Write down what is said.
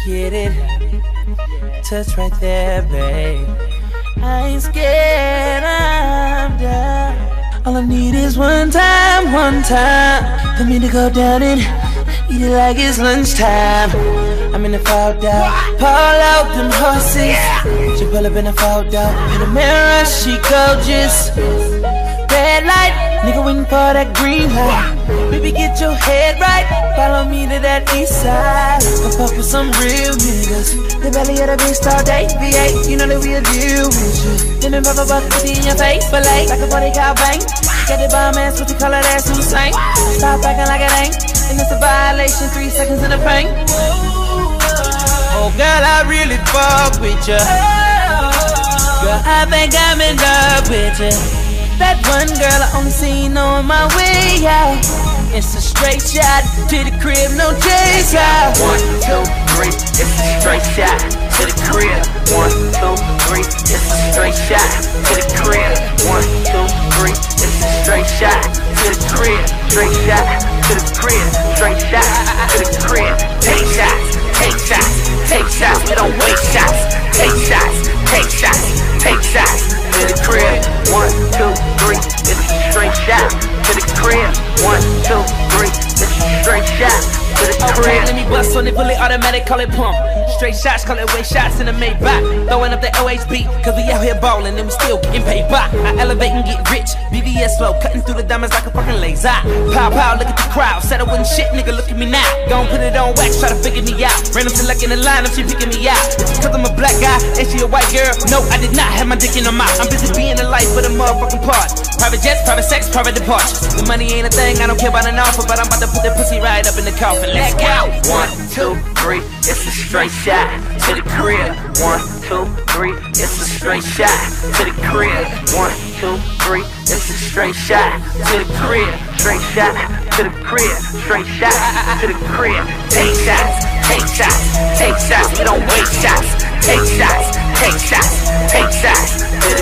get it. Touch right there, babe. I ain't scared, I'm down. All I need is one time for me to go down and eat it like it's lunchtime. I'm in the fouled out, pull out them horses. She pull up in the fouled out. In the mirror, she gorgeous. Red light, nigga waiting for that green light. Baby, get your head right. Follow me to that east side. Go fuck with some real niggas. The belly of the beast all day. V8, you know that we'll deal with you. Then pop a buck 50 in your face, but like a 40 cow bang. Got the bomb ass, what you call it, ass Hussein. Stop acting like it ain't, and it's a violation. 3 seconds in the paint. Oh girl, I really fuck with ya. Girl, I think I'm in love with ya. That one girl I only seen on my way out. It's a straight shot to the crib, no chase out. 1, 2, 3, it's a straight shot to the crib. 1, 2, 3, it's a straight shot to the crib. 1, 2, 3, it's a straight shot to the crib. Straight shot to the crib. Straight shot to the crib. Take shots, take shots, take shots. We don't waste shots. Take shots, take shots, take shots to the crib. 1, 2, 3, it's a straight shot to the crib. 1, 2, 3, it's a straight shot to the crib. Okay, let me bust on it, fully automatic, call it pump. Straight shots, call it way shots in the Maybach. Throwing up the OHB, cause we out here ballin' and we still getting paid back. I elevate and get rich, BBS flow, cutting through the diamonds like a fucking laser. Pow pow, look at the crowd, said I wasn't shit, nigga, look at me now. Gon' put it on wax, try to figure me out. Random select in the lineup, she picking me out. It's cause I'm a black guy, and she a white girl. No, I did not have my dick in her mouth. I'm busy being the life of the motherfucking party. Private jets, private sex, private departures. The money ain't a thing, I don't care about an offer, but I'm about to put that pussy right up in the coffin. Let's go. 1, 2, 3, it's a straight shot to the crib. 1, 2, 3, it's a straight shot to the crib. 1, 2, 3, it's a straight shot to the crib. Straight shot to the crib. Straight shot to the crib. Take shots, take shots, take shots. We don't waste shots. Take shots, take shots, take shots to the